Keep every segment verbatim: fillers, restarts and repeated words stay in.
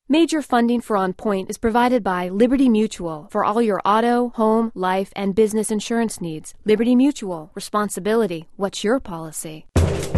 Major funding for On Point is provided by Liberty Mutual for all your auto, home, life, and business insurance needs. Liberty Mutual. Responsibility. What's your policy?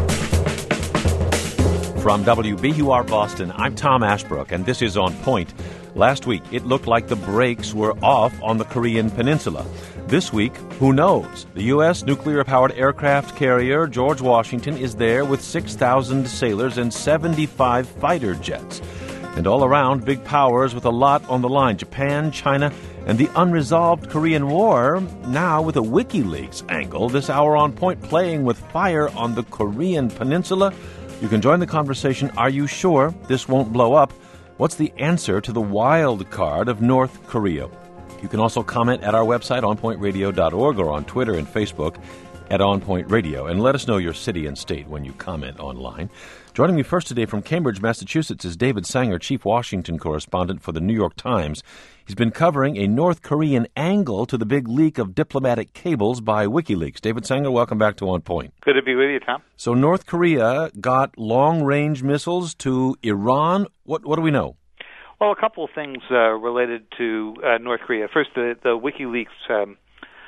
From W B U R Boston, I'm Tom Ashbrook, and this is On Point. Last week, it looked like the brakes were off on the Korean Peninsula. This week, who knows? The U S nuclear-powered aircraft carrier George Washington is there with six thousand sailors and seventy-five fighter jets. And all around, big powers with a lot on the line. Japan, China, and the unresolved Korean War. Now with a WikiLeaks angle, this hour On Point playing with fire on the Korean Peninsula. You can join the conversation. Are you sure this won't blow up? What's the answer to the wild card of North Korea? You can also comment at our website, on point radio dot org, or on Twitter and Facebook at On Point Radio. And let us know your city and state when you comment online. Joining me first today from Cambridge, Massachusetts, is David Sanger, Chief Washington Correspondent for the New York Times. He's been covering a North Korean angle to the big leak of diplomatic cables by WikiLeaks. David Sanger, welcome back to On Point. Good to be with you, Tom. So North Korea got long-range missiles to Iran. What, what do we know? Well, a couple of things uh, related to uh, North Korea. First, the, the WikiLeaks um,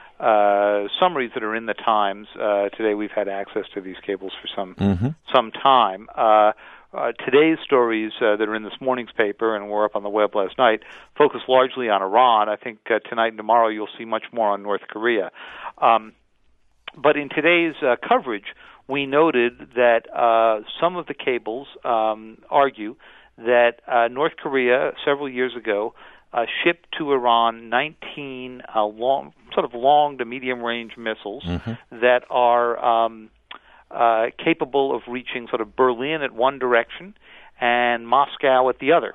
uh, summaries that are in the Times. Uh, today we've had access to these cables for some mm-hmm. some time. Uh, uh, today's stories uh, that are in this morning's paper and were up on the web last night focus largely on Iran. I think uh, tonight and tomorrow you'll see much more on North Korea. Um, but in today's uh, coverage, we noted that uh, some of the cables um, argue that uh, North Korea, several years ago, uh, shipped to Iran nineteen uh, long, sort of long to medium-range missiles mm-hmm. that are um, uh, capable of reaching sort of Berlin at one direction and Moscow at the other.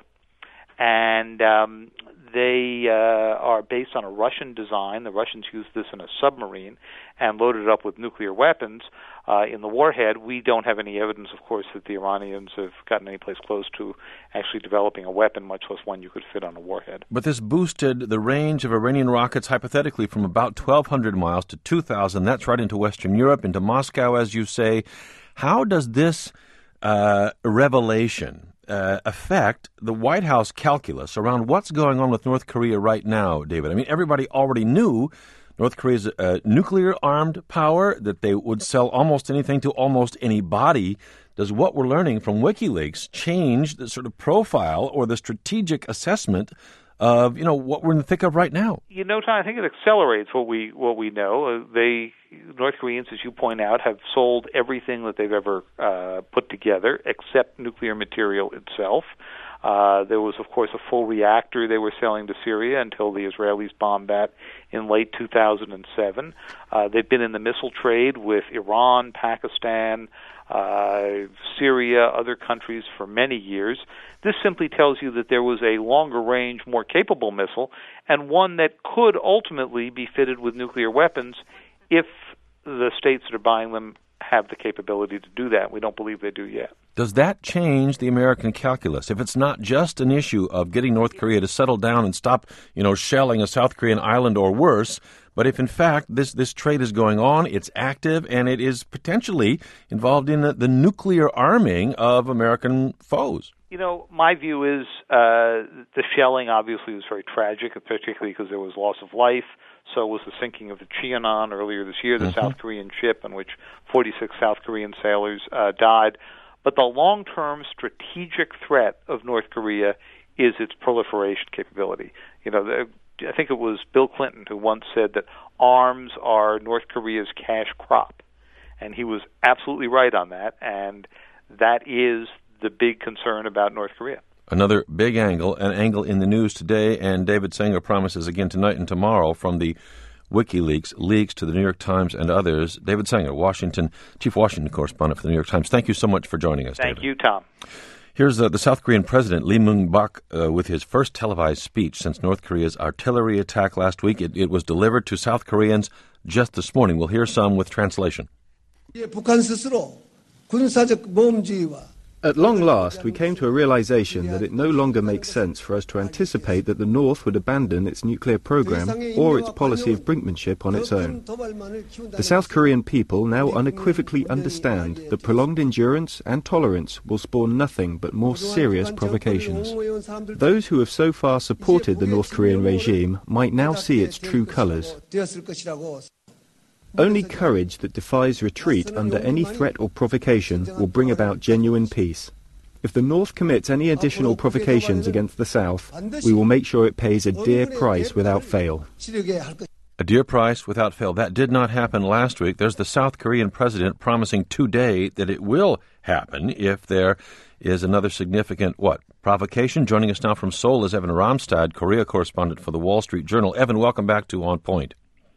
And um, they uh, are based on a Russian design. The Russians used this in a submarine and loaded it up with nuclear weapons. Uh, in the warhead, we don't have any evidence, of course, that the Iranians have gotten any place close to actually developing a weapon, much less one you could fit on a warhead. But this boosted the range of Iranian rockets, hypothetically, from about twelve hundred miles to two thousand. That's right into Western Europe, into Moscow, as you say. How does this uh, revelation uh, affect the White House calculus around what's going on with North Korea right now, David? I mean, everybody already knew North Korea's a nuclear-armed power, that they would sell almost anything to almost anybody. Does what we're learning from WikiLeaks change the sort of profile or the strategic assessment of, you know, what we're in the thick of right now? You know, Tom, I think it accelerates what we what we know. Uh, they, North Koreans, as you point out, have sold everything that they've ever uh, put together except nuclear material itself. Uh, there was, of course, a full reactor they were selling to Syria until the Israelis bombed that in late two thousand seven. Uh, they've been in the missile trade with Iran, Pakistan, uh, Syria, other countries for many years. This simply tells you that there was a longer-range, more capable missile, and one that could ultimately be fitted with nuclear weapons if the states that are buying them have the capability to do that. We don't believe they do yet. Does that change the American calculus? If it's not just an issue of getting North Korea to settle down and stop, you know, shelling a South Korean island or worse, but if in fact this, this trade is going on, it's active, and it is potentially involved in the, the nuclear arming of American foes? You know, my view is uh, the shelling obviously was very tragic, particularly because there was loss of life. So was the sinking of the Cheonan earlier this year, the mm-hmm. South Korean ship in which forty-six South Korean sailors uh, died. But the long-term strategic threat of North Korea is its proliferation capability. You know, the, I think it was Bill Clinton who once said that arms are North Korea's cash crop. And he was absolutely right on that, and that is the big concern about North Korea. Another big angle, an angle in the news today, and David Sanger promises again tonight and tomorrow from the WikiLeaks leaks to the New York Times and others. David Sanger, Washington, Chief Washington Correspondent for the New York Times. Thank you so much for joining us, Thank David. you, Tom. Here's uh, the South Korean President, Lee Myung-bak, uh, with his first televised speech since North Korea's artillery attack last week. It, it was delivered to South Koreans just this morning. We'll hear some with translation. 북한 스스로 군사적 모험주의와 At long last, we came to a realization that it no longer makes sense for us to anticipate that the North would abandon its nuclear program or its policy of brinkmanship on its own. The South Korean people now unequivocally understand that prolonged endurance and tolerance will spawn nothing but more serious provocations. Those who have so far supported the North Korean regime might now see its true colors. Only courage that defies retreat under any threat or provocation will bring about genuine peace. If the North commits any additional provocations against the South, we will make sure it pays a dear price without fail. A dear price without fail. That did not happen last week. There's the South Korean president promising today that it will happen if there is another significant, what, provocation? Joining us now from Seoul is Evan Ramstad, Korea correspondent for the Wall Street Journal. Evan, welcome back to On Point.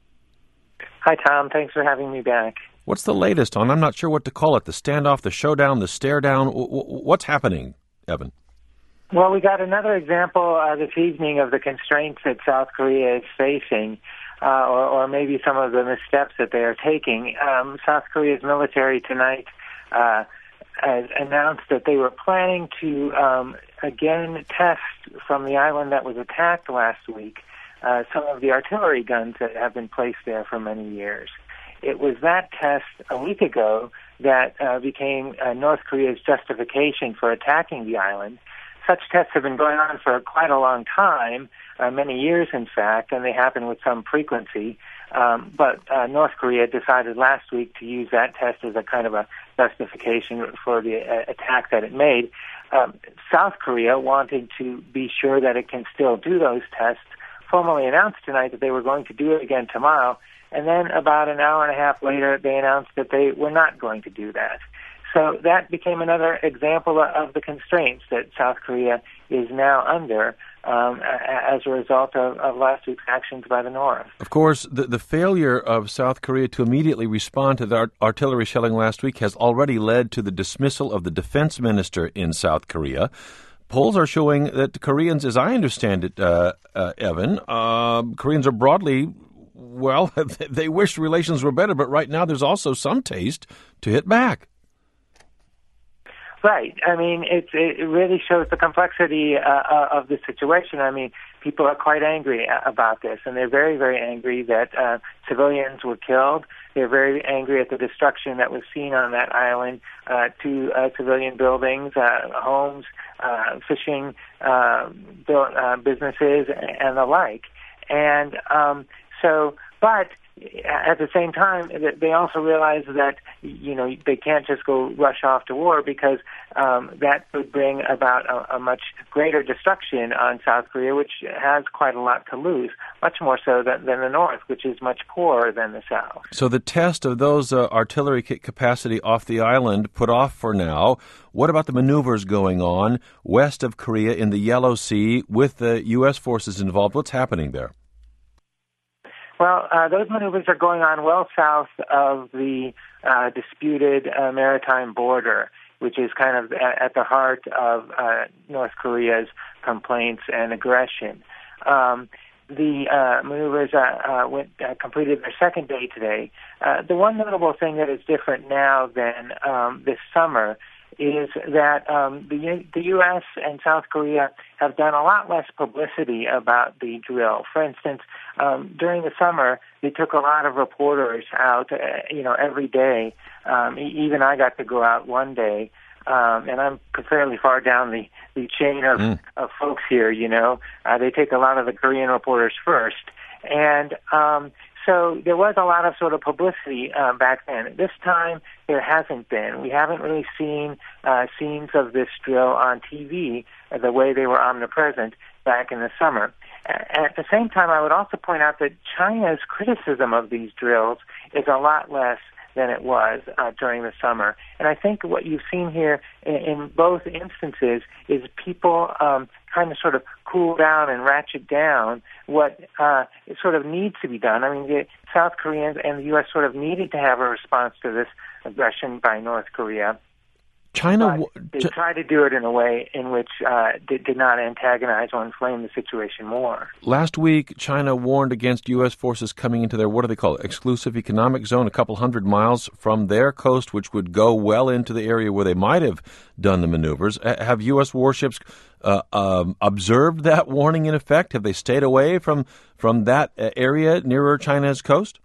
Hi, Tom. Thanks for having me back. What's the latest on, I'm not sure what to call it, the standoff, the showdown, the stare down? What's happening, Evan? Well, we got another example uh, this evening of the constraints that South Korea is facing, uh, or, or maybe some of the missteps that they are taking. Um, South Korea's military tonight uh, has announced that they were planning to um, again test from the island that was attacked last week Uh, some of the artillery guns that have been placed there for many years. It was that test a week ago that uh, became uh, North Korea's justification for attacking the island. Such tests have been going on for quite a long time, uh, many years in fact, and they happen with some frequency. Um, but uh, North Korea decided last week to use that test as a kind of a justification for the uh, attack that it made. Um, South Korea, wanting to be sure that it can still do those tests, formally announced tonight that they were going to do it again tomorrow, and then about an hour and a half later, they announced that they were not going to do that. So that became another example of the constraints that South Korea is now under um, as a result of, of last week's actions by the North. Of course, the, the failure of South Korea to immediately respond to the art- artillery shelling last week has already led to the dismissal of the defense minister in South Korea. Polls are showing that the Koreans, as I understand it, uh, uh, Evan, uh, Koreans are broadly, well, they wish relations were better, but right now there's also some taste to hit back. Right. I mean, it, it really shows the complexity uh, of the situation. I mean, people are quite angry about this, and they're very, very angry that uh, civilians were killed. They're very angry at the destruction that was seen on that island uh, to uh, civilian buildings, uh, homes, uh, fishing uh, built, uh, businesses, and the like. And um, so, but at the same time, they also realize that, you know, they can't just go rush off to war because um, that would bring about a, a much greater destruction on South Korea, which has quite a lot to lose, much more so than, than the North, which is much poorer than the South. So the test of those uh, artillery capacity off the island put off for now. What about the maneuvers going on west of Korea in the Yellow Sea with the U S forces involved? What's happening there? Well, uh, those maneuvers are going on well south of the uh, disputed uh, maritime border, which is kind of at the heart of uh, North Korea's complaints and aggression. Um, the uh, maneuvers uh, uh, went, uh, completed their second day today. Uh, the one notable thing that is different now than um, this summer is that um, the, the U S and South Korea have done a lot less publicity about the drill. For instance, um, during the summer, they took a lot of reporters out, uh, you know, every day. Um, even I got to go out one day, um, and I'm fairly far down the, the chain of, mm. of folks here, you know. Uh, they take a lot of the Korean reporters first. And um, so there was a lot of sort of publicity uh, back then. This time, there hasn't been. We haven't really seen uh, scenes of this drill on T V uh, the way they were omnipresent back in the summer. Uh, at the same time, I would also point out that China's criticism of these drills is a lot less than it was uh, during the summer. And I think what you've seen here in, in both instances is people um, trying to sort of cool down and ratchet down what uh, sort of needs to be done. I mean, the South Koreans and the U S sort of needed to have a response to this aggression by North Korea. China... But they tried to do it in a way in which uh, did, did not antagonize or inflame the situation more. Last week, China warned against U S forces coming into their, what do they call it, exclusive economic zone, a couple hundred miles from their coast, which would go well into the area where they might have done the maneuvers. Have U S warships uh, um, observed that warning in effect? Have they stayed away from, from that area nearer China's coast?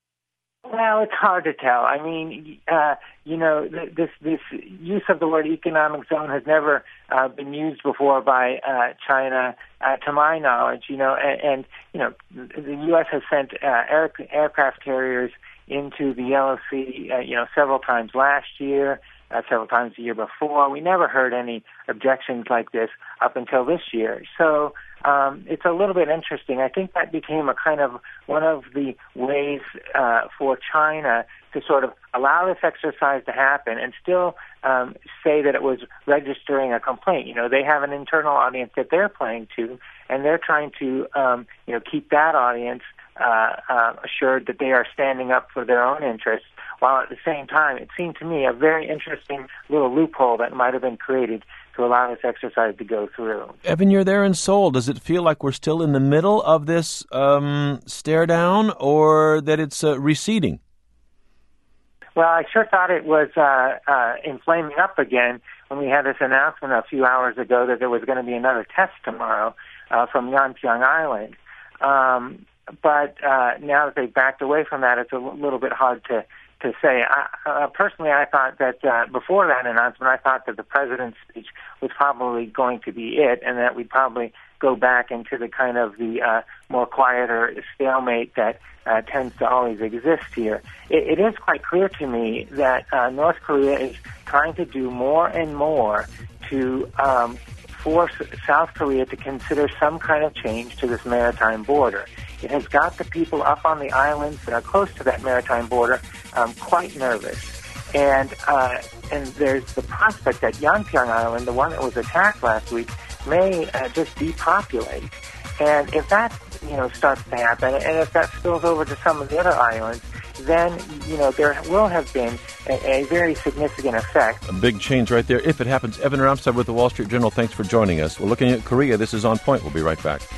Well, it's hard to tell. I mean, uh, you know, this this use of the word economic zone has never uh, been used before by uh, China, uh, to my knowledge. You know, and, and you know, the U S has sent uh, air, aircraft carriers into the Yellow Sea, uh, you know, several times last year, uh, several times the year before. We never heard any objections like this up until this year. So. Um, it's a little bit interesting. I think that became a kind of one of the ways uh, for China to sort of allow this exercise to happen and still um, say that it was registering a complaint. You know, they have an internal audience that they're playing to, and they're trying to, um, you know, keep that audience uh, uh, assured that they are standing up for their own interests, while at the same time, it seemed to me a very interesting little loophole that might have been created to allow this exercise to go through. Evan, you're there in Seoul. Does it feel like we're still in the middle of this um, stare down, or that it's uh, receding? Well, I sure thought it was uh, uh, inflaming up again when we had this announcement a few hours ago that there was going to be another test tomorrow uh, from Yantiang Island. Um, but uh, now that they've backed away from that, it's a l- little bit hard to to say. I, uh, personally, I thought that uh, before that announcement, I thought that the president's speech was probably going to be it, and that we'd probably go back into the kind of the uh, more quieter stalemate that uh, tends to always exist here. It, it is quite clear to me that uh, North Korea is trying to do more and more to um, force South Korea to consider some kind of change to this maritime border. It has got the people up on the islands that are close to that maritime border um, quite nervous. And uh, and there's the prospect that Yantiang Island, the one that was attacked last week, may uh, just depopulate. And if that, you know, starts to happen, and if that spills over to some of the other islands, then, you know, there will have been a, a very significant effect. A big change right there, if it happens. Evan Ramstad with the Wall Street Journal, thanks for joining us. We're looking at Korea. This is On Point. We'll be right back.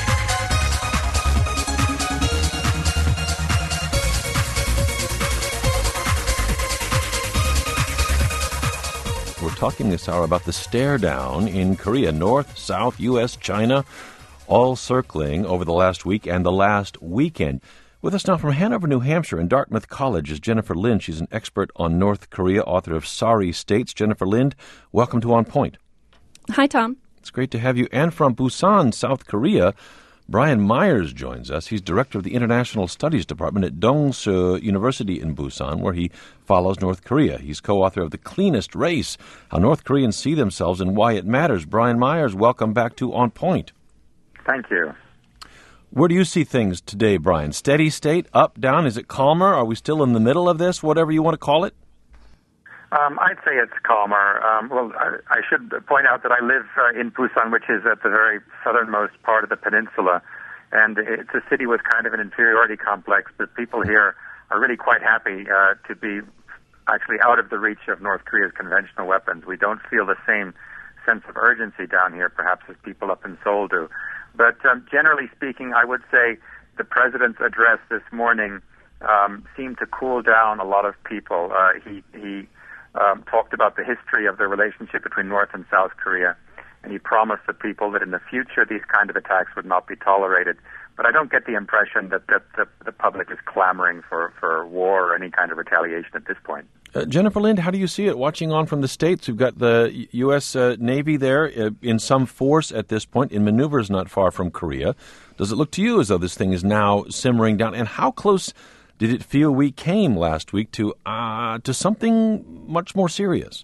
We're talking this hour about the stare down in Korea, North, South, U S, China, all circling over the last week and the last weekend. With us now from Hanover, New Hampshire, and Dartmouth College is Jennifer Lind. She's an expert on North Korea, author of Sorry States. Jennifer Lind, welcome to On Point. Hi, Tom. It's great to have you. And from Busan, South Korea, Brian Myers joins us. He's director of the International Studies Department at Dongsu University in Busan, where he follows North Korea. He's co-author of The Cleanest Race, How North Koreans See Themselves and Why It Matters. Brian Myers, welcome back to On Point. Thank you. Where do you see things today, Brian? Steady state, up, down? Is it calmer? Are we still in the middle of this, whatever you want to call it? Um, I'd say it's calmer. Um, well, I, I should point out that I live uh, in Busan, which is at the very southernmost part of the peninsula, and it's a city with kind of an inferiority complex, but people here are really quite happy uh, to be actually out of the reach of North Korea's conventional weapons. We don't feel the same sense of urgency down here, perhaps, as people up in Seoul do. But um, generally speaking, I would say the president's address this morning um, seemed to cool down a lot of people. Uh, he he um, talked about the history of the relationship between North and South Korea, and he promised the people that in the future these kind of attacks would not be tolerated. But I don't get the impression that, that the, the public is clamoring for, for war or any kind of retaliation at this point. Uh, Jennifer Lind, how do you see it? Watching on from the States, we've got the U S Uh, Navy there uh, in some force at this point, in maneuvers not far from Korea. Does it look to you as though this thing is now simmering down? And how close did it feel we came last week to uh, to something much more serious?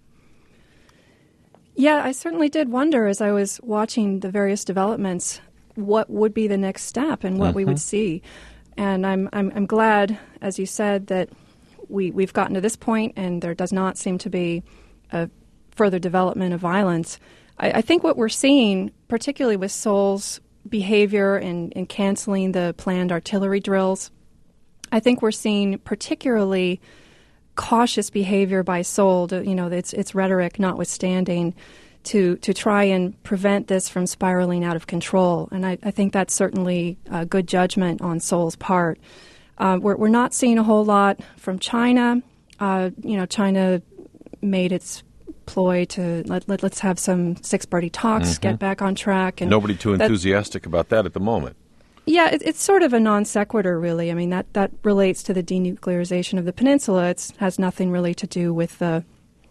Yeah, I certainly did wonder as I was watching the various developments what would be the next step and what mm-hmm. we would see. And I'm I'm I'm glad, as you said, that we we've gotten to this point and there does not seem to be a further development of violence. I, I think what we're seeing, particularly with Seoul's behavior in, in canceling the planned artillery drills, I think we're seeing particularly cautious behavior by Seoul, to, you know, its its rhetoric notwithstanding, to to try and prevent this from spiraling out of control. And I, I think that's certainly a good judgment on Seoul's part. Uh, we're, we're not seeing a whole lot from China. Uh, you know, China made its ploy to let, let, let's have some six-party talks, mm-hmm. get back on track. And nobody too enthusiastic about that at the moment. Yeah, it, it's sort of a non sequitur, really. I mean, that, that relates to the denuclearization of the peninsula. It has nothing really to do with the,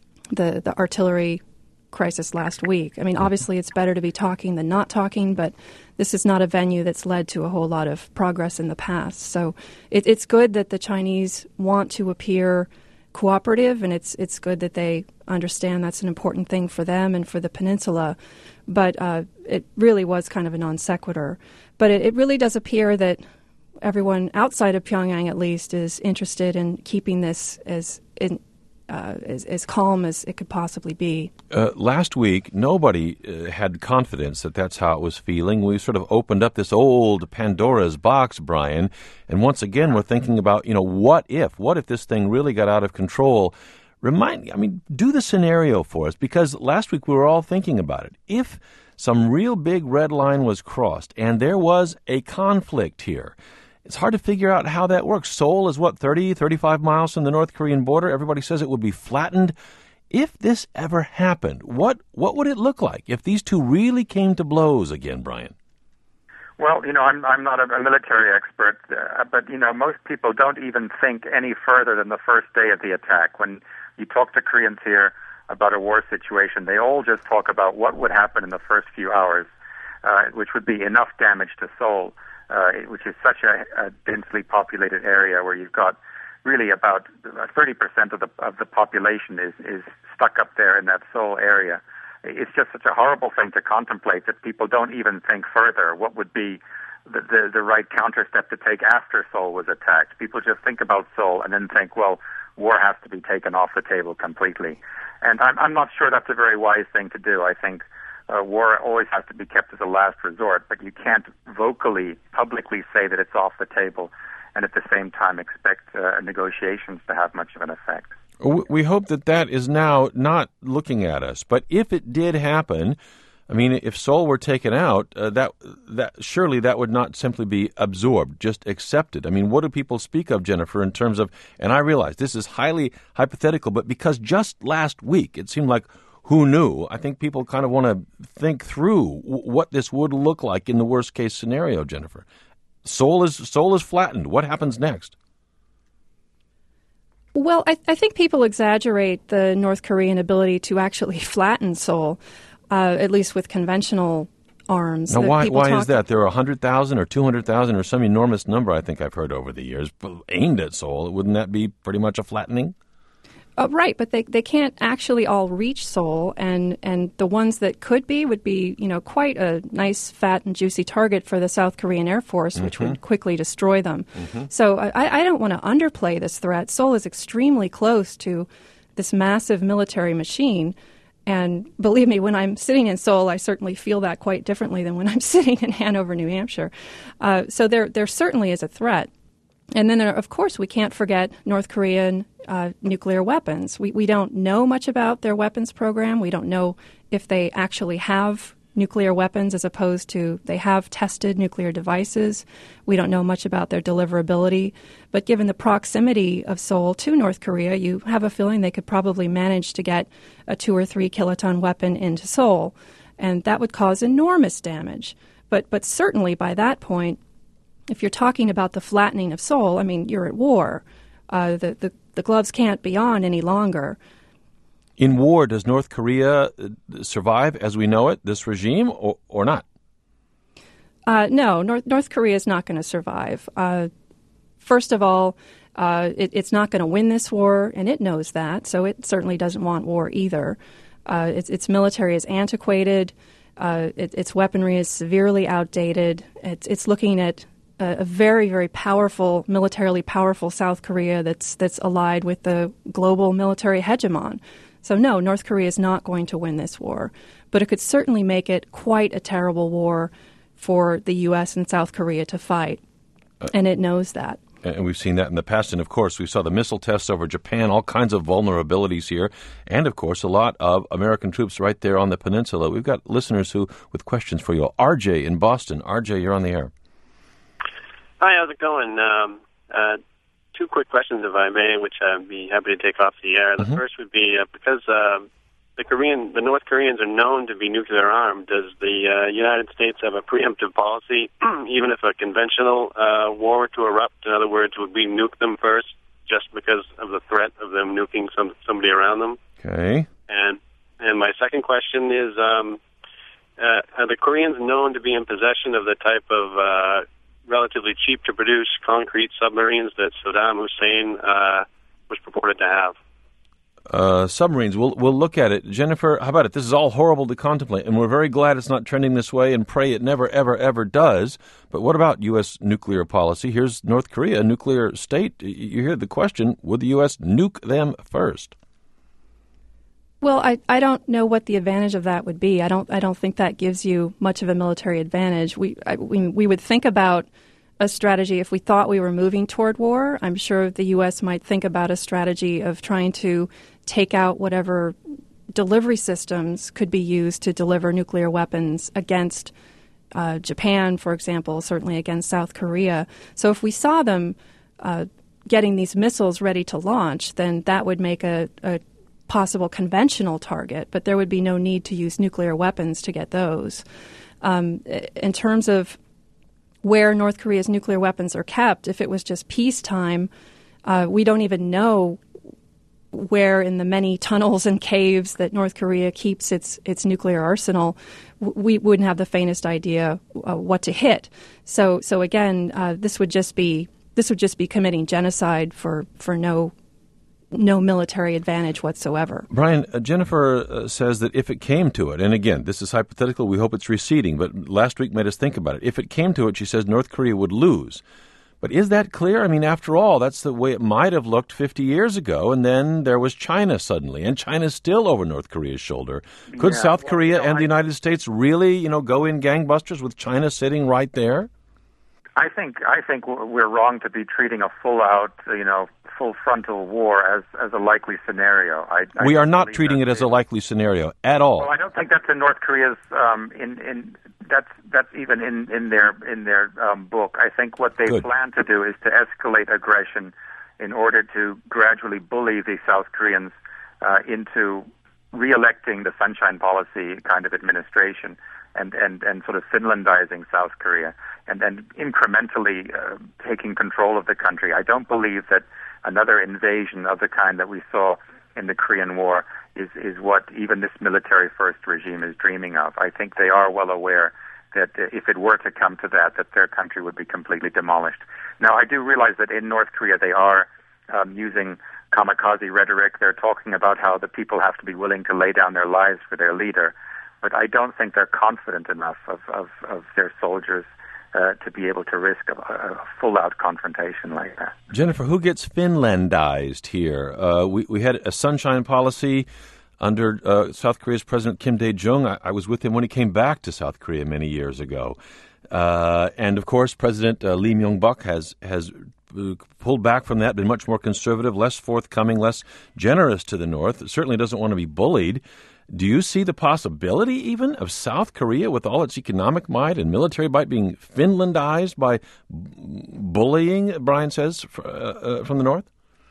the the artillery crisis last week. I mean, obviously it's better to be talking than not talking, but this is not a venue that's led to a whole lot of progress in the past. So it, it's good that the Chinese want to appear cooperative, and it's it's good that they understand that's an important thing for them and for the peninsula. But uh, it really was kind of a non sequitur. But it, it really does appear that everyone outside of Pyongyang, at least, is interested in keeping this as in, uh, as, as calm as it could possibly be. Uh, last week, nobody uh, had confidence that that's how it was feeling. We sort of opened up this old Pandora's box, Brian, and once again we're thinking about, you know, what if? What if this thing really got out of control? Remind me, I mean, do the scenario for us, because last week we were all thinking about it. If some real big red line was crossed and there was a conflict here, it's hard to figure out how that works. Seoul is, what, thirty, thirty-five miles from the North Korean border? Everybody says it would be flattened. If this ever happened, what what would it look like if these two really came to blows again, Brian? Well, you know, I'm I'm not a, a military expert, uh, but, you know, most people don't even think any further than the first day of the attack. When you talk to Koreans here about a war situation, they all just talk about what would happen in the first few hours, uh, which would be enough damage to Seoul, uh, which is such a, a densely populated area where you've got really about thirty percent of the of the population is, is stuck up there in that Seoul area. It's just such a horrible thing to contemplate that people don't even think further what would be the, the, the right counter step to take after Seoul was attacked. People just think about Seoul and then think, well, war has to be taken off the table completely. And I'm, I'm not sure that's a very wise thing to do. I think uh, war always has to be kept as a last resort, but you can't vocally, publicly say that it's off the table and at the same time expect uh, negotiations to have much of an effect. We hope that that is now not looking at us. But if it did happen, I mean, if Seoul were taken out, uh, that that surely that would not simply be absorbed, just accepted. I mean, what do people speak of, Jennifer, in terms of, and I realize this is highly hypothetical, but because just last week it seemed like who knew, I think people kind of want to think through w- what this would look like in the worst case scenario, Jennifer. Seoul is, Seoul is flattened. What happens next? Well, I, I think people exaggerate the North Korean ability to actually flatten Seoul, uh, at least with conventional arms. Now, why, why talk- is that? There are one hundred thousand or two hundred thousand or some enormous number I think I've heard over the years aimed at Seoul. Wouldn't that be pretty much a flattening? Uh, right, but they they can't actually all reach Seoul, and, and the ones that could be would be, you know, quite a nice, fat, and juicy target for the South Korean Air Force, mm-hmm. which would quickly destroy them. Mm-hmm. So I, I don't want to underplay this threat. Seoul is extremely close to this massive military machine, and believe me, when I'm sitting in Seoul, I certainly feel that quite differently than when I'm sitting in Hanover, New Hampshire. Uh, so there there certainly is a threat. And then, there, of course, we can't forget North Korean uh, nuclear weapons. We we don't know much about their weapons program. We don't know if they actually have nuclear weapons as opposed to they have tested nuclear devices. We don't know much about their deliverability. But given the proximity of Seoul to North Korea, you have a feeling they could probably manage to get a two or three kiloton weapon into Seoul. And that would cause enormous damage. But but certainly by that point, if you're talking about the flattening of Seoul, I mean, you're at war. Uh, the, the, the gloves can't be on any longer. In war, does North Korea survive as we know it, this regime, or, or not? Uh, no, North, North Korea is not going to survive. Uh, first of all, uh, it, it's not going to win this war, and it knows that, so it certainly doesn't want war either. Uh, its, its military is antiquated. Uh, it, its weaponry is severely outdated. It's, it's looking at a very, very powerful, militarily powerful South Korea that's that's allied with the global military hegemon. So no, North Korea is not going to win this war, but it could certainly make it quite a terrible war for the U S and South Korea to fight, uh, and it knows that. And we've seen that in the past. And, of course, we saw the missile tests over Japan, all kinds of vulnerabilities here. And, of course, a lot of American troops right there on the peninsula. We've got listeners who with questions for you. R J in Boston. R J, you're on the air. Hi, how's it going? Um, uh, two quick questions, if I may, which I'd be happy to take off the air. The mm-hmm. first would be, uh, because uh, the Korean, the North Koreans are known to be nuclear armed, does the uh, United States have a preemptive policy, even if a conventional uh, war were to erupt? In other words, would we nuke them first just because of the threat of them nuking some somebody around them? Okay. And and my second question is, um, uh, are the Koreans known to be in possession of the type of uh, relatively cheap to produce concrete submarines that Saddam Hussein uh, was purported to have? Uh, submarines. We'll we'll look at it. Jennifer, how about it? This is all horrible to contemplate, and we're very glad it's not trending this way, and pray it never, ever, ever does. But what about U S nuclear policy? Here's North Korea, a nuclear state. You hear the question, would the U S nuke them first? Well, I, I don't know what the advantage of that would be. I don't I don't think that gives you much of a military advantage. We I, we, we would think about a strategy if we thought we were moving toward war. I'm sure the U S might think about a strategy of trying to take out whatever delivery systems could be used to deliver nuclear weapons against uh, Japan, for example, certainly against South Korea. So if we saw them uh, getting these missiles ready to launch, then that would make a, a possible conventional target, but there would be no need to use nuclear weapons to get those. Um, in terms of where North Korea's nuclear weapons are kept, if it was just peacetime, uh, we don't even know where in the many tunnels and caves that North Korea keeps its its nuclear arsenal. We wouldn't have the faintest idea uh, what to hit. So so again, uh, this would just be this would just be committing genocide for, for no no military advantage whatsoever. Brian, uh, Jennifer uh, says that if it came to it, and again, this is hypothetical, we hope it's receding, but last week made us think about it. If it came to it, she says North Korea would lose. But is that clear? I mean, after all, that's the way it might have looked fifty years ago, and then there was China suddenly, and China's still over North Korea's shoulder. Could yeah, South well, Korea you know, and I, the United States really, you know, go in gangbusters with China sitting right there? I think I think we're wrong to be treating a full-out, you know, full frontal war as, as a likely scenario. I, I we are not treating it as a likely scenario at all. Well, I don't think that's in North Korea's um, in in that's that's even in, in their in their um, book. I think what they Good. plan to do is to escalate aggression in order to gradually bully the South Koreans uh, into re-electing the Sunshine Policy kind of administration and, and, and sort of Finlandizing South Korea and then incrementally uh, taking control of the country. I don't believe that another invasion of the kind that we saw in the Korean War is, is what even this military-first regime is dreaming of. I think they are well aware that uh, if it were to come to that, that their country would be completely demolished. Now, I do realize that in North Korea they are um, using kamikaze rhetoric. They're talking about how the people have to be willing to lay down their lives for their leader. But I don't think they're confident enough of, of, of their soldiers uh, to be able to risk a, a full-out confrontation like that. Jennifer, who gets Finlandized here? Uh, we, we had a Sunshine Policy under uh, South Korea's President Kim Dae-jung. I, I was with him when he came back to South Korea many years ago. Uh, and, of course, President uh, Lee Myung-bak has, has pulled back from that, been much more conservative, less forthcoming, less generous to the North. Certainly doesn't want to be bullied. Do you see the possibility even of South Korea, with all its economic might and military might, being Finlandized by bullying, Brian says, uh, uh, from the North?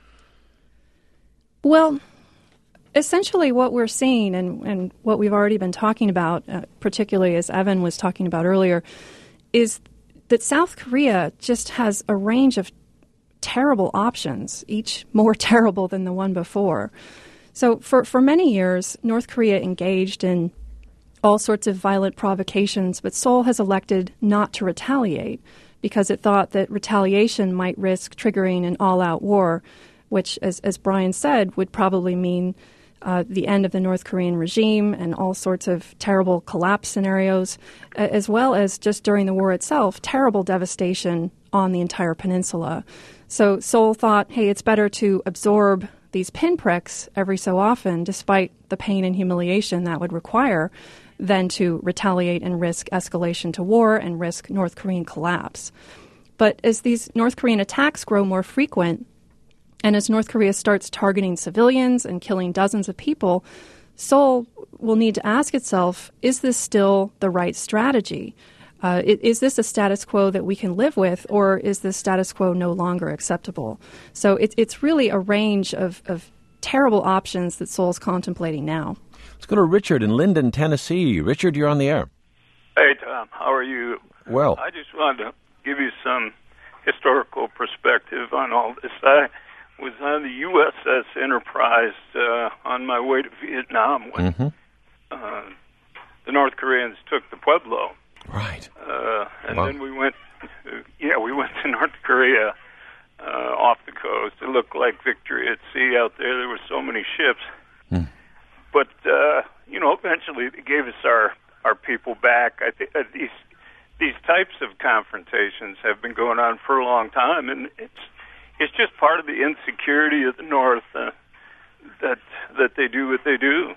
Well, essentially what we're seeing and, and what we've already been talking about, uh, particularly as Evan was talking about earlier, is that South Korea just has a range of terrible options, each more terrible than the one before. So for, for many years, North Korea engaged in all sorts of violent provocations, but Seoul has elected not to retaliate because it thought that retaliation might risk triggering an all-out war, which, as, as Brian said, would probably mean uh, the end of the North Korean regime and all sorts of terrible collapse scenarios, as well as just during the war itself, terrible devastation on the entire peninsula. So Seoul thought, hey, it's better to absorb these pinpricks every so often, despite the pain and humiliation that would require, than to retaliate and risk escalation to war and risk North Korean collapse. But as these North Korean attacks grow more frequent, and as North Korea starts targeting civilians and killing dozens of people, Seoul will need to ask itself, is this still the right strategy? Uh, is this a status quo that we can live with, or is this status quo no longer acceptable? So it, it's really a range of, of terrible options that Seoul's contemplating now. Let's go to Richard in Linden, Tennessee. Richard, you're on the air. Hey, Tom. How are you? Well. I just wanted to give you some historical perspective on all this. I was on the U S S Enterprise uh, on my way to Vietnam when mm-hmm. uh, the North Koreans took the Pueblo. Right. Uh, and wow. then we went, uh, yeah, we went to North Korea uh, off the coast. It looked like victory at sea out there. There were so many ships. Mm. But, uh, you know, eventually they gave us our, our people back. I think uh, these these types of confrontations have been going on for a long time, and it's it's just part of the insecurity of the North uh, that that they do what they do.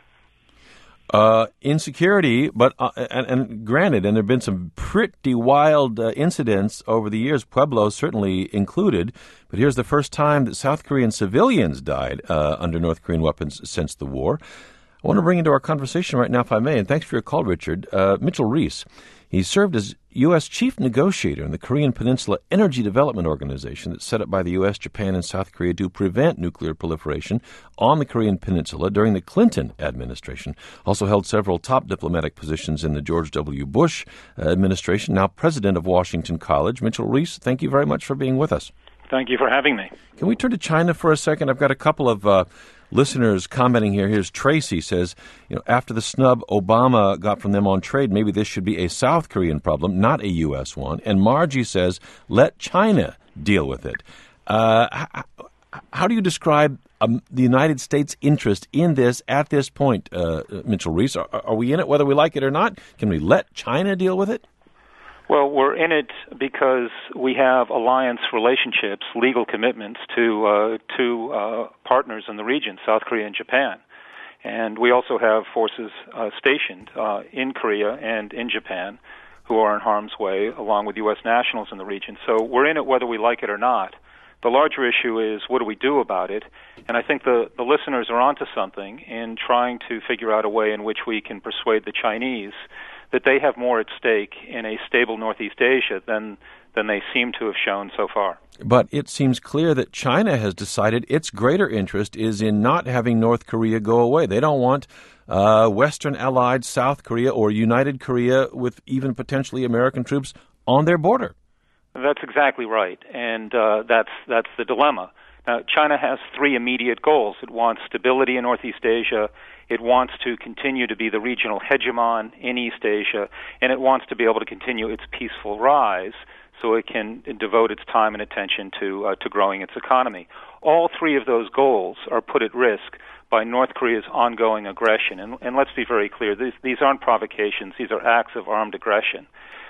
Uh, insecurity, but uh, and, and granted, and there have been some pretty wild uh, incidents over the years, Pueblo certainly included, but here's the first time that South Korean civilians died uh, under North Korean weapons since the war. I want to bring into our conversation right now, if I may, and thanks for your call, Richard, uh, Mitchell Reese. He served as U S chief negotiator in the Korean Peninsula Energy Development Organization that's set up by the U S, Japan, and South Korea to prevent nuclear proliferation on the Korean Peninsula during the Clinton administration. Also held several top diplomatic positions in the George W. Bush uh, administration, now president of Washington College. Mitchell Reese, thank you very much for being with us. Thank you for having me. Can we turn to China for a second? I've got a couple of uh, listeners commenting here. Here's Tracy says, you know, after the snub Obama got from them on trade, maybe this should be a South Korean problem, not a U S one. And Margie says, let China deal with it. Uh, how, how do you describe um, the United States' interest in this at this point, uh, Mitchell Reese? Are, are we in it whether we like it or not? Can we let China deal with it? Well, we're in it because we have alliance relationships, legal commitments to uh, two uh, partners in the region, South Korea and Japan. And we also have forces uh, stationed uh, in Korea and in Japan who are in harm's way, along with U S nationals in the region. So we're in it whether we like it or not. The larger issue is, what do we do about it? And I think the, the listeners are onto something in trying to figure out a way in which we can persuade the Chinese that they have more at stake in a stable Northeast Asia than than they seem to have shown so far. But it seems clear that China has decided its greater interest is in not having North Korea go away. They don't want uh, Western-allied South Korea or United Korea with even potentially American troops on their border. That's exactly right, and uh, that's that's the dilemma. Now, China has three immediate goals. It wants stability in Northeast Asia, it wants to continue to be the regional hegemon in East Asia, and it wants to be able to continue its peaceful rise so it can devote its time and attention to uh, to growing its economy. All three of those goals are put at risk by North Korea's ongoing aggression. And, and let's be very clear, these, these aren't provocations, these are acts of armed aggression.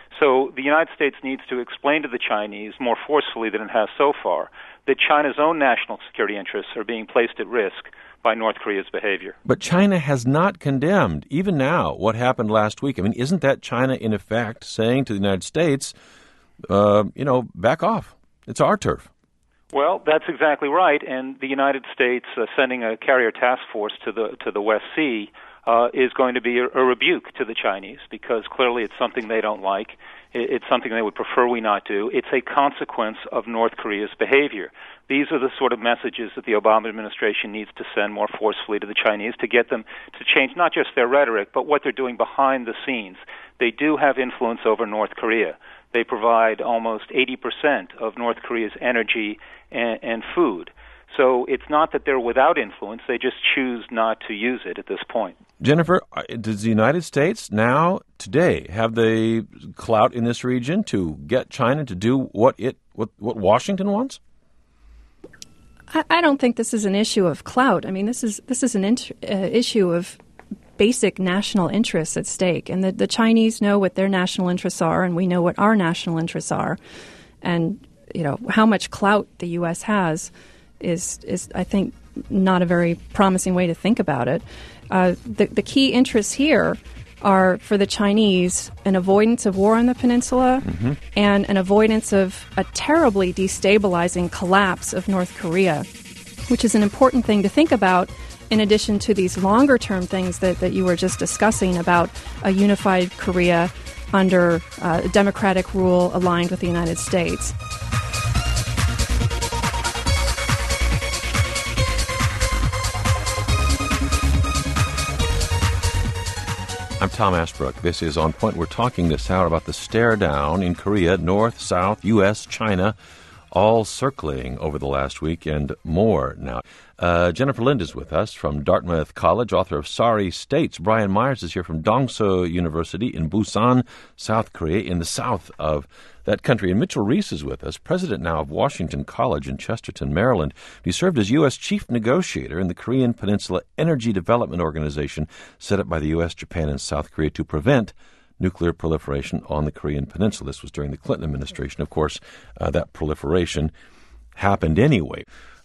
So the United States needs to explain to the Chinese more forcefully than it has so far that China's own national security interests are being placed at risk by North Korea's behavior. But China has not condemned, even now, what happened last week. I mean, isn't that China, in effect, saying to the United States, uh, you know, back off. It's our turf. Well, that's exactly right. And the United States uh, sending a carrier task force to the to the West Sea uh, is going to be a, a rebuke to the Chinese, because clearly it's something they don't like. It's something they would prefer we not do. It's a consequence of North Korea's behavior. These are the sort of messages that the Obama administration needs to send more forcefully to the Chinese to get them to change not just their rhetoric, but what they're doing behind the scenes. They do have influence over North Korea. They provide almost eighty percent of North Korea's energy and, and food. So it's not that they're without influence, they just choose not to use it at this point. Jennifer, does the United States now, today, have the clout in this region to get China to do what it what, what Washington wants? I, I don't think this is an issue of clout. I mean, this is this is an int- uh, issue of basic national interests at stake. And the, the Chinese know what their national interests are, and we know what our national interests are. And, you know, how much clout the U S has is, is I think, not a very promising way to think about it. Uh, the, the key interests here are, for the Chinese, an avoidance of war on the peninsula mm-hmm. and an avoidance of a terribly destabilizing collapse of North Korea, which is an important thing to think about in addition to these longer-term things that, that you were just discussing about a unified Korea under uh, democratic rule aligned with the United States. I'm Tom Ashbrook. This is On Point. We're talking this hour about the stare down in Korea, North, South, U S, China, all circling over the last week and more now. Uh, Jennifer Lind is with us from Dartmouth College, author of Sorry States. Brian Myers is here from Dongso University in Busan, South Korea, in the south of that country. And Mitchell Reese is with us, president now of Washington College in Chesterton, Maryland. He served as U S chief negotiator in the Korean Peninsula Energy Development Organization, set up by the U S, Japan, and South Korea to prevent nuclear proliferation on the Korean Peninsula. This was during the Clinton administration. Of course, uh, that proliferation happened anyway.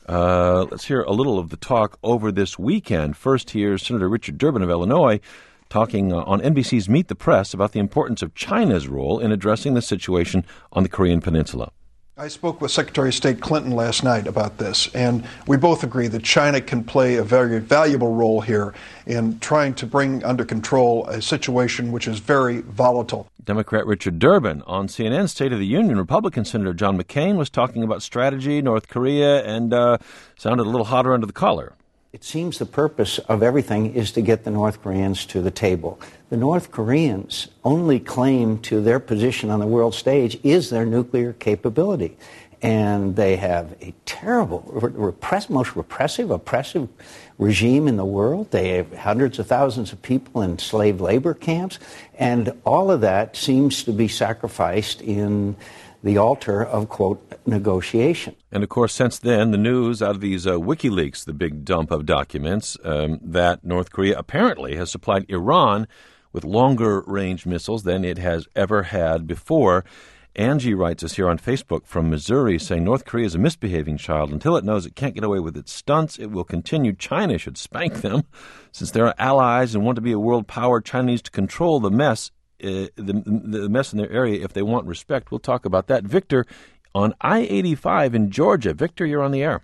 Uh, let's hear a little of the talk over this weekend. First, here's Senator Richard Durbin of Illinois talking uh, on N B C's Meet the Press about the importance of China's role in addressing the situation on the Korean Peninsula. I spoke with Secretary of State Clinton last night about this, and we both agree that China can play a very valuable role here in trying to bring under control a situation which is very volatile. Democrat Richard Durbin on C N N's State of the Union. Republican Senator John McCain was talking about strategy, North Korea, and uh, sounded a little hotter under the collar. It seems the purpose of everything is to get the North Koreans to the table. The North Koreans' only claim to their position on the world stage is their nuclear capability. And they have a terrible, repress, most repressive, oppressive regime in the world. They have hundreds of thousands of people in slave labor camps. And all of that seems to be sacrificed in the altar of, quote, negotiation. And, of course, since then, the news out of these uh, WikiLeaks, the big dump of documents, um, that North Korea apparently has supplied Iran with longer-range missiles than it has ever had before. Angie writes us here on Facebook from Missouri, saying North Korea is a misbehaving child. Until it knows it can't get away with its stunts, it will continue. China should spank them. Since they're allies and want to be a world power, China needs to control the mess Uh, the, the mess in their area if they want respect. We'll talk about that. Victor on I eighty-five in Georgia. Victor, you're on the air.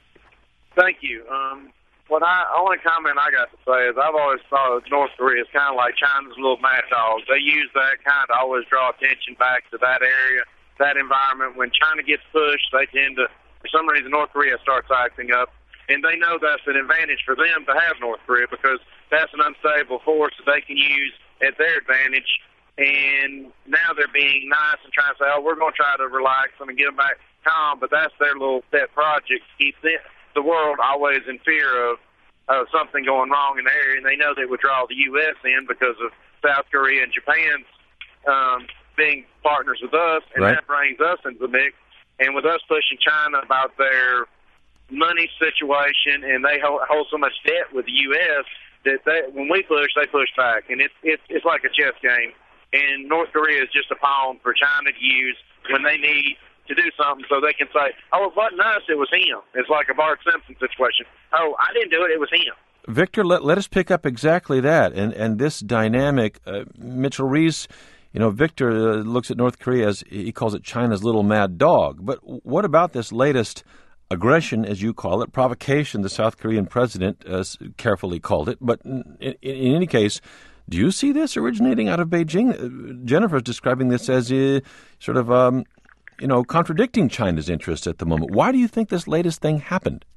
Thank you. Um, what I only comment I got to say is I've always thought of North Korea as kind of like China's little mad dogs. They use that kind to always draw attention back to that area, that environment. When China gets pushed, they tend to, for some reason, North Korea starts acting up. And they know that's an advantage for them to have North Korea because that's an unstable force that they can use at their advantage. And now they're being nice and trying to say, oh, we're going to try to relax them and get them back calm. But that's their little pet project to keep the, the world always in fear of, of something going wrong in the area. And they know they would draw the U S in because of South Korea and Japan's um, being partners with us. And right. that brings us into the mix. And with us pushing China about their money situation, and they hold, hold so much debt with the U S that they, when we push, they push back, and it's it's it's like a chess game. And North Korea is just a pawn for China to use when they need to do something, so they can say, "Oh, it wasn't us; it was him." It's like a Bart Simpson situation. Oh, I didn't do it; it was him. Victor, let let us pick up exactly that, and and this dynamic. Uh, Mitchell Reese, you know, Victor uh, looks at North Korea as he calls it China's little mad dog. But what about this latest aggression, as you call it, provocation, the South Korean president uh, carefully called it. But in, in any case, do you see this originating out of Beijing? Uh, Jennifer's describing this as uh, sort of, um, you know, contradicting China's interests at the moment. Why do you think this latest thing happened?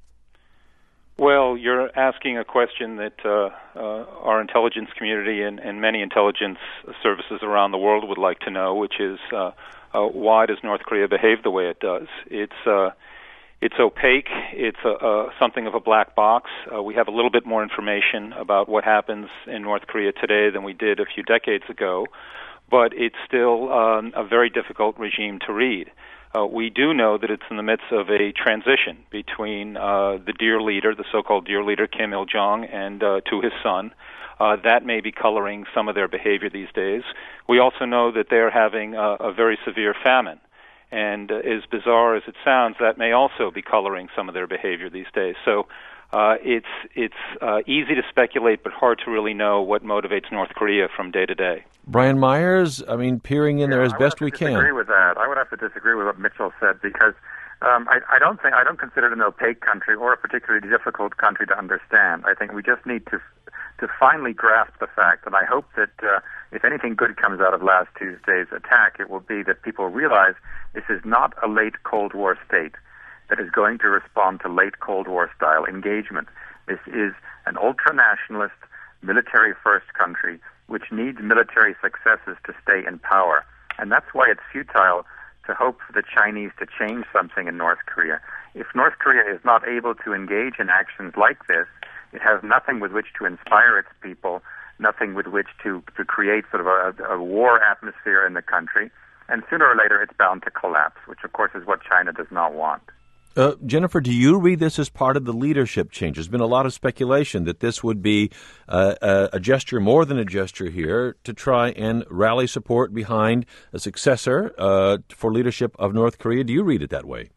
Well, you're asking a question that uh, uh, our intelligence community and, and many intelligence services around the world would like to know, which is uh, uh, why does North Korea behave the way it does? It's uh, It's opaque. It's a, a, something of a black box. Uh, we have a little bit more information about what happens in North Korea today than we did a few decades ago, but it's still um, a very difficult regime to read. Uh, we do know that it's in the midst of a transition between uh, the dear leader, the so-called dear leader Kim Il-jung, and uh, to his son. Uh, that may be coloring some of their behavior these days. We also know that they're having a, a very severe famine. And uh, as bizarre as it sounds, that may also be coloring some of their behavior these days. So Uh, it's it's uh, easy to speculate, but hard to really know what motivates North Korea from day to day. Brian Myers, I mean, peering in yeah, there as I best we can. I can. would disagree with that. I would have to disagree with what Mitchell said because um, I, I don't think I don't consider it an opaque country or a particularly difficult country to understand. I think we just need to to finally grasp the fact, and I hope that uh, if anything good comes out of last Tuesday's attack, it will be that people realize this is not a late Cold War state that is going to respond to late Cold War style engagement. This is an ultra-nationalist, military-first country which needs military successes to stay in power. And that's why it's futile to hope for the Chinese to change something in North Korea. If North Korea is not able to engage in actions like this, it has nothing with which to inspire its people, nothing with which to, to create sort of a, a war atmosphere in the country, and sooner or later it's bound to collapse, which of course is what China does not want. Uh, Jennifer, do you read this as part of the leadership change? There's been a lot of speculation that this would be uh, a, a gesture, more than a gesture here, to try and rally support behind a successor uh, for leadership of North Korea. Do you read it that way?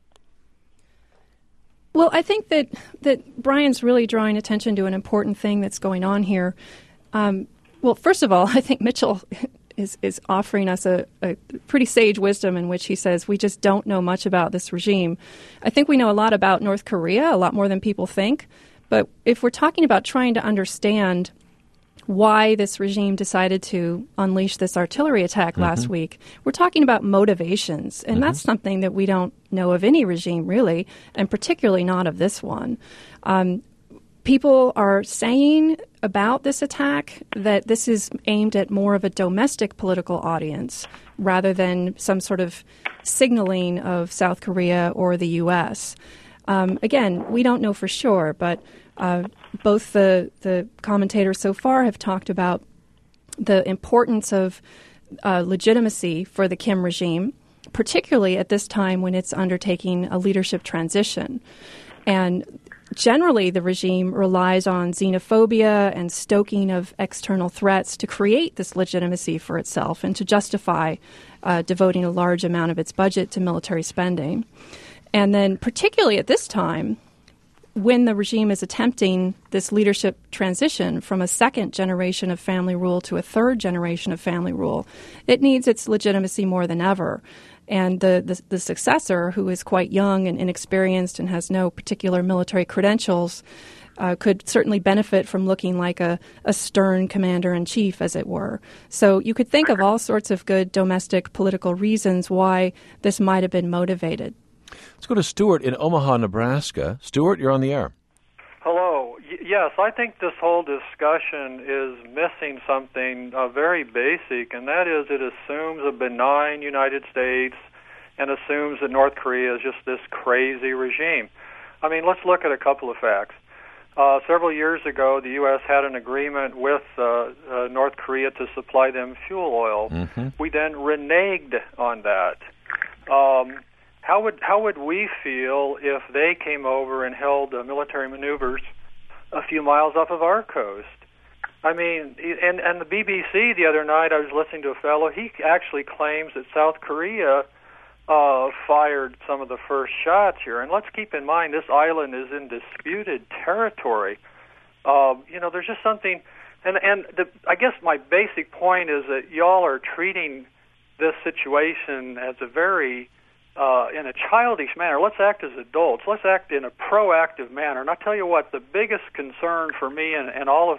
Well, I think that, that Brian's really drawing attention to an important thing that's going on here. Um, well, first of all, I think Mitchell is, is offering us a, a pretty sage wisdom in which he says we just don't know much about this regime. I think we know a lot about North Korea, a lot more than people think. But if we're talking about trying to understand why this regime decided to unleash this artillery attack mm-hmm. last week, we're talking about motivations. And mm-hmm. that's something that we don't know of any regime, really, and particularly not of this one. Um, people are saying about this attack that this is aimed at more of a domestic political audience rather than some sort of signaling of South Korea or the U S. Um, again, we don't know for sure, but uh, both the, the commentators so far have talked about the importance of uh, legitimacy for the Kim regime, particularly at this time when it's undertaking a leadership transition. And generally, the regime relies on xenophobia and stoking of external threats to create this legitimacy for itself and to justify uh, devoting a large amount of its budget to military spending. And then particularly at this time, when the regime is attempting this leadership transition from a second generation of family rule to a third generation of family rule, it needs its legitimacy more than ever. And the, the, the successor, who is quite young and inexperienced and has no particular military credentials, uh, could certainly benefit from looking like a, a stern commander-in-chief, as it were. So you could think of all sorts of good domestic political reasons why this might have been motivated. Let's go to Stuart in Omaha, Nebraska. Stuart, you're on the air. Hello. Y- yes, I think this whole discussion is missing something uh, very basic, and that is it assumes a benign United States and assumes that North Korea is just this crazy regime. I mean, let's look at a couple of facts. Uh, several years ago, the U S had an agreement with uh, uh, North Korea to supply them fuel oil. Mm-hmm. We then reneged on that. Um, how would how would we feel if they came over and held uh, military maneuvers a few miles off of our coast? I mean, and, and the B B C the other night, I was listening to a fellow, he actually claims that South Korea uh, fired some of the first shots here. And let's keep in mind, this island is in disputed territory. Uh, you know, there's just something, and, and the, I guess my basic point is that y'all are treating this situation as a very, uh, in a childish manner. Let's act as adults. Let's act in a proactive manner. And I'll tell you what, the biggest concern for me and, and all of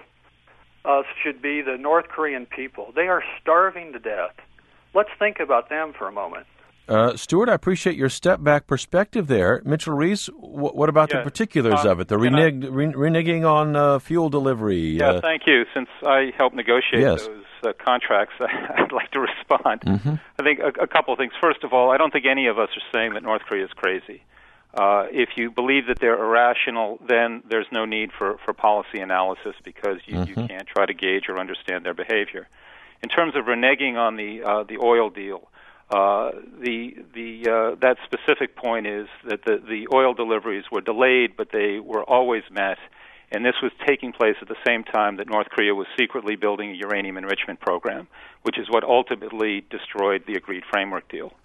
us should be the North Korean people. They are starving to death. Let's think about them for a moment. Uh, Stuart, I appreciate your step-back perspective there. Mitchell Reese, w- what about yeah. the particulars uh, of it, the reneg- I, re- reneging on uh, fuel delivery? Yeah, uh, thank you. Since I helped negotiate yes. those uh, contracts, I'd like to respond. Mm-hmm. I think a, a couple of things. First of all, I don't think any of us are saying that North Korea is crazy. Uh, if you believe that they're irrational, then there's no need for, for policy analysis because you, mm-hmm. you can't try to gauge or understand their behavior. In terms of reneging on the uh, the oil deal, uh, the the uh, that specific point is that the, the oil deliveries were delayed, but they were always met, and this was taking place at the same time that North Korea was secretly building a uranium enrichment program, which is what ultimately destroyed the agreed framework deal.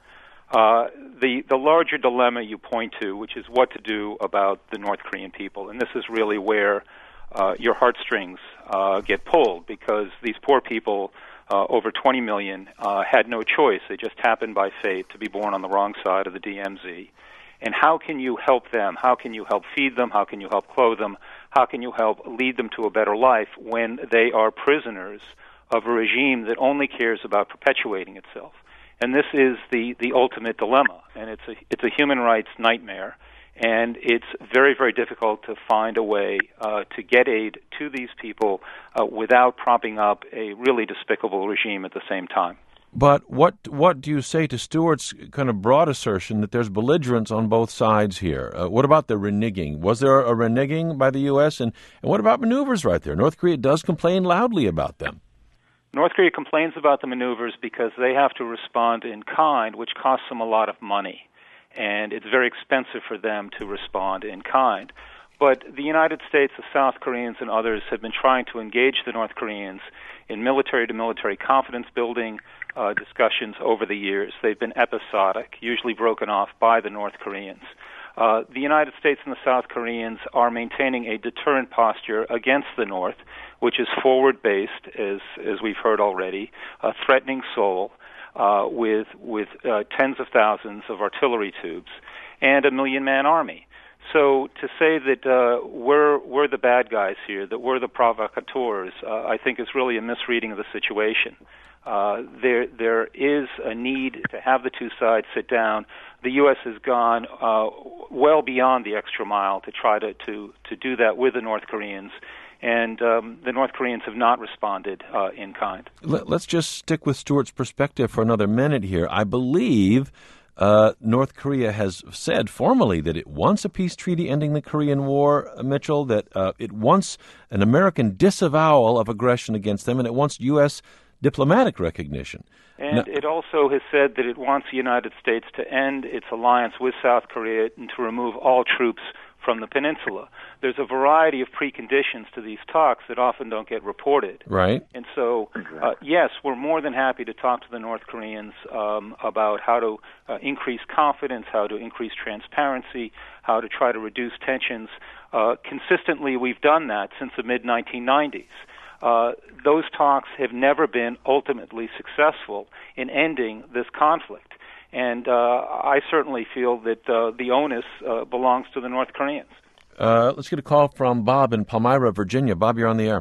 Uh, the the larger dilemma you point to, which is what to do about the North Korean people, and this is really where uh, your heartstrings uh, get pulled, because these poor people, uh, over twenty million, uh, had no choice. They just happened by fate to be born on the wrong side of the D M Z. And how can you help them? How can you help feed them? How can you help clothe them? How can you help lead them to a better life when they are prisoners of a regime that only cares about perpetuating itself? And this is the, the ultimate dilemma, and it's a it's a human rights nightmare, and it's very, very difficult to find a way uh, to get aid to these people uh, without propping up a really despicable regime at the same time. But what what do you say to Stewart's kind of broad assertion that there's belligerence on both sides here? Uh, what about the reneging? Was there a reneging by the U S? And, and what about maneuvers right there? North Korea does complain loudly about them. North Korea complains about the maneuvers because they have to respond in kind, which costs them a lot of money. And it's very expensive for them to respond in kind. But the United States, the South Koreans, and others have been trying to engage the North Koreans in military-to-military confidence-building uh, discussions over the years. They've been episodic, usually broken off by the North Koreans. Uh, the United States and the South Koreans are maintaining a deterrent posture against the North, which is forward-based, as as we've heard already, uh, threatening Seoul uh, with with uh, tens of thousands of artillery tubes and a million-man army. So to say that uh, we're we're the bad guys here, that we're the provocateurs, uh, I think is really a misreading of the situation. Uh, there there is a need to have the two sides sit down. The U S has gone uh, well beyond the extra mile to try to, to, to do that with the North Koreans, and um, the North Koreans have not responded uh, in kind. Let's just stick with Stewart's perspective for another minute here. I believe uh, North Korea has said formally that it wants a peace treaty ending the Korean War, Mitchell, that uh, it wants an American disavowal of aggression against them, and it wants U S diplomatic recognition. And now, it also has said that it wants the United States to end its alliance with South Korea and to remove all troops from the peninsula. There's a variety of preconditions to these talks that often don't get reported. Right. And so, uh, yes, we're more than happy to talk to the North Koreans um, about how to uh, increase confidence, how to increase transparency, how to try to reduce tensions. Uh, consistently, we've done that since the mid nineteen nineties. Uh, those talks have never been ultimately successful in ending this conflict. And uh, I certainly feel that uh, the onus uh, belongs to the North Koreans. Uh, let's get a call from Bob in Palmyra, Virginia. Bob, you're on the air.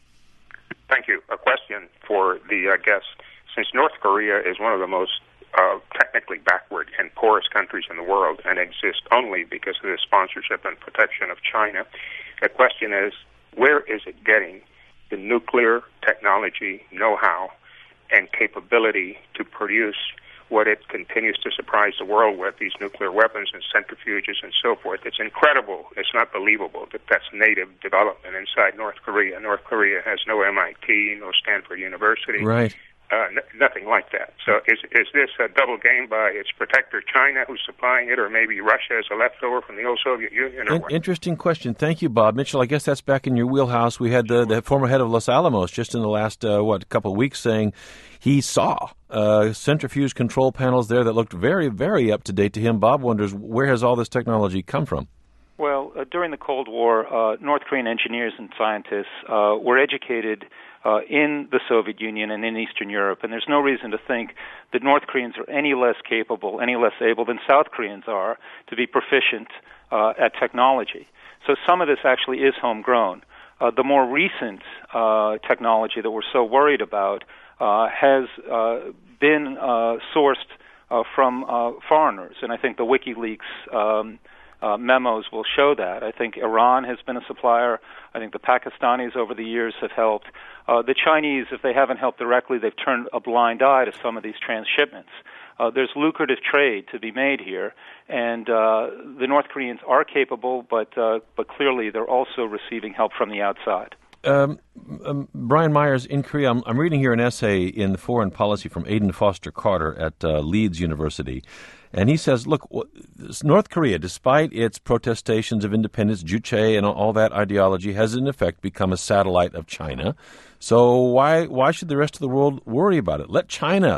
Thank you. A question for the uh, guest. Since North Korea is one of the most uh, technically backward and poorest countries in the world and exists only because of the sponsorship and protection of China, the question is, where is it getting the nuclear technology, know-how, and capability to produce what it continues to surprise the world with, these nuclear weapons and centrifuges and so forth? It's incredible. It's not believable that that's native development inside North Korea. North Korea has no M I T, no Stanford University. Right. Uh, n- nothing like that. So is is this a double game by its protector, China, who's supplying it, or maybe Russia as a leftover from the old Soviet Union? Or In- what? Interesting question. Thank you, Bob. Mitchell, I guess that's back in your wheelhouse. We had the, the former head of Los Alamos just in the last, uh, what, couple of weeks saying he saw uh, centrifuge control panels there that looked very, very up to date to him. Bob wonders, where has all this technology come from? Well, uh, during the Cold War, uh, North Korean engineers and scientists uh, were educated Uh, in the Soviet Union and in Eastern Europe, and there's no reason to think that North Koreans are any less capable, any less able than South Koreans are to be proficient uh, at technology. So some of this actually is homegrown. Uh, the more recent uh, technology that we're so worried about uh, has uh, been uh, sourced uh, from uh, foreigners, and I think the WikiLeaks um, Uh, memos will show that. I think Iran has been a supplier. I think the Pakistanis over the years have helped. Uh, the Chinese, if they haven't helped directly, they've turned a blind eye to some of these transshipments. Uh, there's lucrative trade to be made here, and uh, the North Koreans are capable, but uh, but clearly they're also receiving help from the outside. Um, um, Brian Myers, in Korea, I'm, I'm reading here an essay in Foreign Policy from Aidan Foster Carter at uh, Leeds University. And he says, look, North Korea, despite its protestations of independence, Juche, and all that ideology, has in effect become a satellite of China. So why why should the rest of the world worry about it? Let China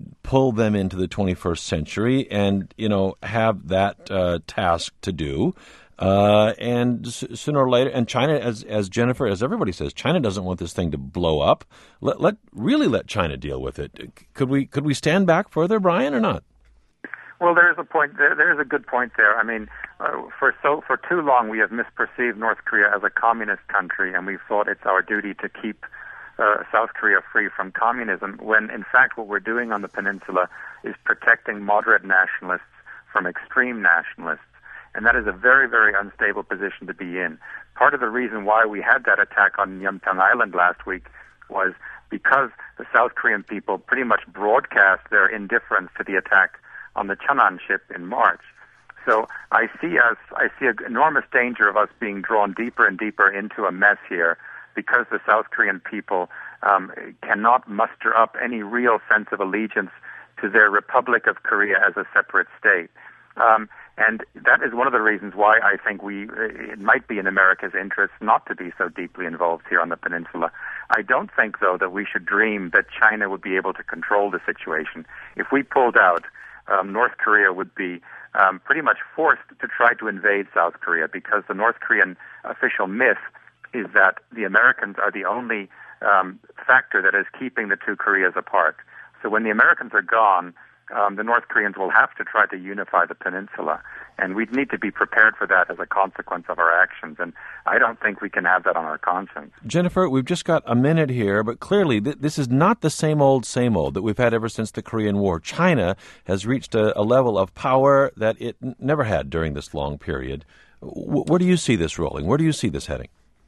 pull them into the twenty-first century and, you know, have that uh, task to do. Uh, and s- sooner or later, and China, as as Jennifer, as everybody says, China doesn't want this thing to blow up. Let let really let China deal with it. Could we could we stand back further, Brian, or not? Well, there is a point. There, there is a good point there. I mean, uh, for so for too long we have misperceived North Korea as a communist country, and we've thought it's our duty to keep uh, South Korea free from communism. When in fact, what we're doing on the peninsula is protecting moderate nationalists from extreme nationalists. And that is a very, very unstable position to be in. Part of the reason why we had that attack on Yeonpyeong Island last week was because the South Korean people pretty much broadcast their indifference to the attack on the Cheonan ship in March. So I see us, I see an enormous danger of us being drawn deeper and deeper into a mess here because the South Korean people um, cannot muster up any real sense of allegiance to their Republic of Korea as a separate state. Um, and that is one of the reasons why I think we it might be in America's interest not to be so deeply involved here on the peninsula. I don't think, though, that we should dream that China would be able to control the situation. If we pulled out, um, North Korea would be um, pretty much forced to try to invade South Korea because the North Korean official myth is that the Americans are the only um, factor that is keeping the two Koreas apart. So when the Americans are gone, Um, the North Koreans will have to try to unify the peninsula, and we need to be prepared for that as a consequence of our actions, and I don't think we can have that on our conscience. Jennifer, we've just got a minute here, but clearly th- this is not the same old, same old that we've had ever since the Korean War. China has reached a, a level of power that it n- never had during this long period. W- where do you see this rolling? Where do you see this heading?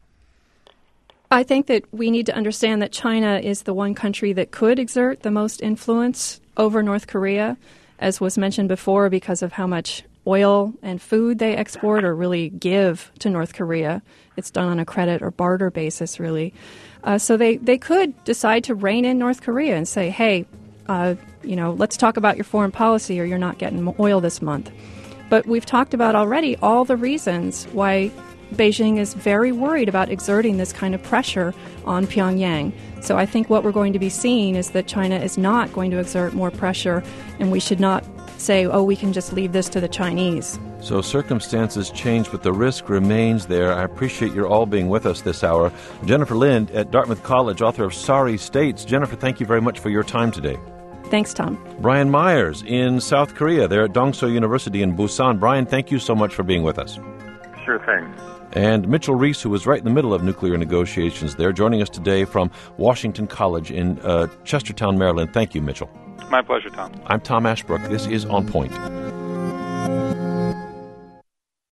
I think that we need to understand that China is the one country that could exert the most influence over North Korea, as was mentioned before, because of how much oil and food they export or really give to North Korea. It's done on a credit or barter basis, really. Uh, so they, they could decide to rein in North Korea and say, hey, uh, you know, let's talk about your foreign policy or you're not getting oil this month. But we've talked about already all the reasons why Beijing is very worried about exerting this kind of pressure on Pyongyang. So I think what we're going to be seeing is that China is not going to exert more pressure, and we should not say, oh, we can just leave this to the Chinese. So circumstances change, but the risk remains there. I appreciate your all being with us this hour. Jennifer Lind at Dartmouth College, author of Sorry States. Jennifer, thank you very much for your time today. Thanks, Tom. Brian Myers in South Korea. They're at Dongso University in Busan. Brian, thank you so much for being with us. Sure thing. And Mitchell Reese, who was right in the middle of nuclear negotiations there, joining us today from Washington College in uh, Chestertown, Maryland. Thank you, Mitchell. My pleasure, Tom. I'm Tom Ashbrook. This is On Point.